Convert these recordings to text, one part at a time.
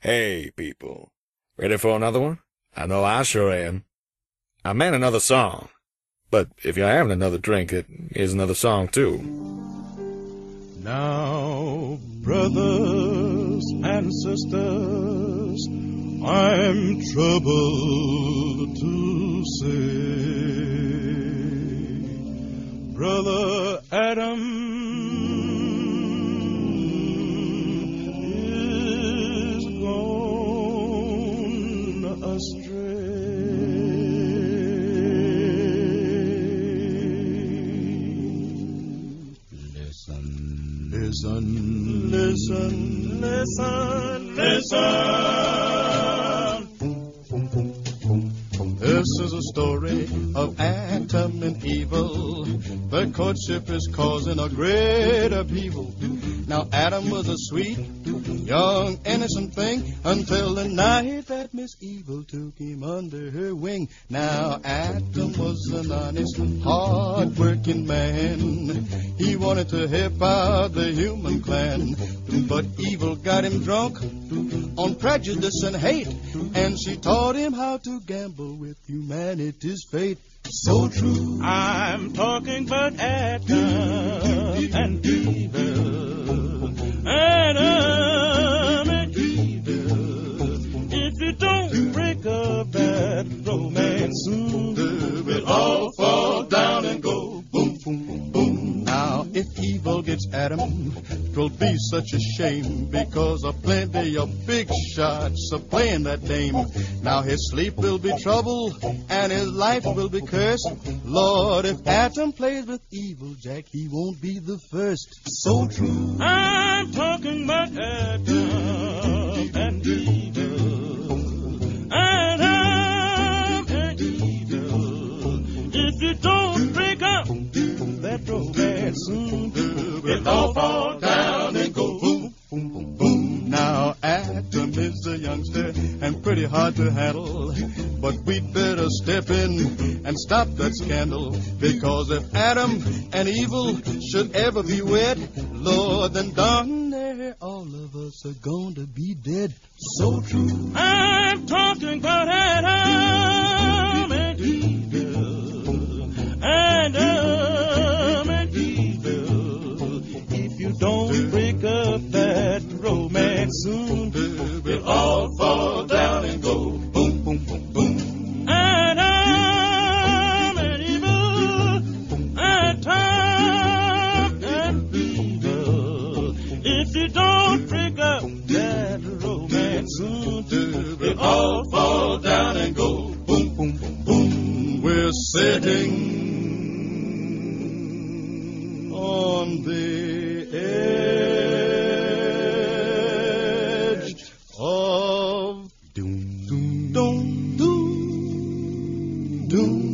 Hey, people. Ready for another one? I know I sure am. I meant another song. But if you're having another drink, it is another song, too. Now, brothers and sisters, I'm troubled to say, Brother Adam is gone astray. Listen, listen, listen, listen. This is a story of Adam and evil. Their courtship is causing a great upheaval. Now Adam was a sweet, young, innocent thing until the night that Miss Evil took him under her wing. Now Adam was an honest, hard-working man. He wanted to help out the human clan, but Evil got him drunk on prejudice and hate, and she taught him how to gamble with humanity's fate. So true. I'm talking about Adam and Evil. Adam and Evil. If you don't break up that romance soon, we'll all fall down and go boom, boom, boom. Now, if Evil gets Adam, 'twill be such a shame, because a plenty of big shots are playing that dame. Now his sleep will be trouble, and his life will be cursed. Lord, if Adam plays with Evil, Jack, he won't be the first. So true. I'm talking about Adam and Evil. Adam and Evil. If you don't break up that romance soon, we'll all fall down and go boom, boom, boom, boom. Now Adam is a youngster and pretty hard to handle, but we'd better step in and stop that scandal, because if Adam and Evil should ever be wed, Lord, then darn near all of us are going to be dead. So true. I'm talking about Adam and Evil. Adam and Evil. If you don't break up that romance soon, we'll all fall down and go boom, boom, boom, boom. Adam and Evil. Adam and Evil. If you don't break up that romance soon, we'll all fall down and go boom, boom, boom, boom. We're sitting on the edge of doom, doom, doom, doom, doom.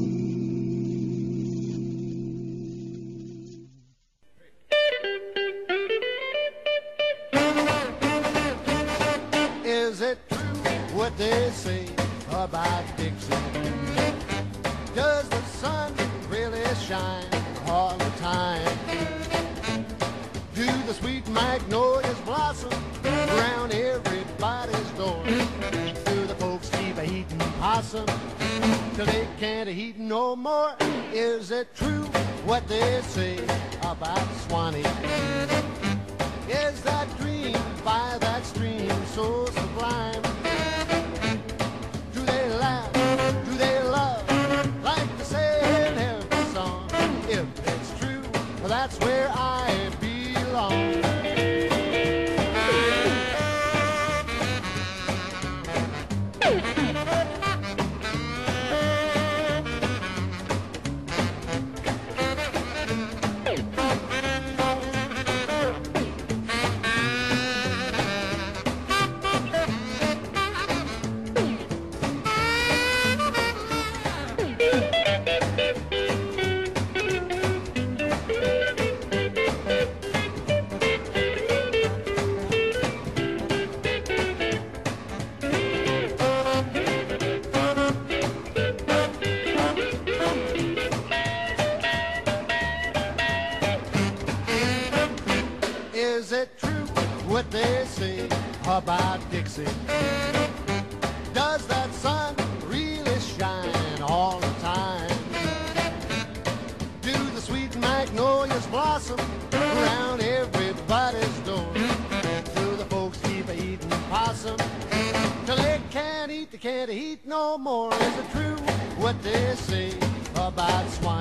Is it true what they say about Dixie? Does the sun really shine all the time? Do the sweet magnolias blossom around everybody's door? Do the folks keep a-eating possum till they can't eat no more? Is it true what they say about Swanee? Is that dream by that stream so sublime? Do they laugh? Do they love? Like they say in every song. If it's true, that's where I belong. Dixie? Does that sun really shine all the time? Do the sweet magnolias blossom around everybody's door? Do the folks keep eating possum till they can't eat no more? Is it true what they say about swine?